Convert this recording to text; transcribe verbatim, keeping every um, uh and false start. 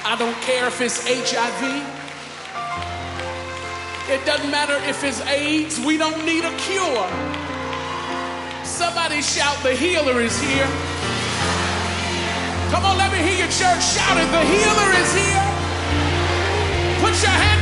I don't care if it's H I V. It doesn't matter if it's AIDS. We don't need a cure. Somebody shout, the healer is here. Come on, let me hear your church shout it. The healer is here. Put your hand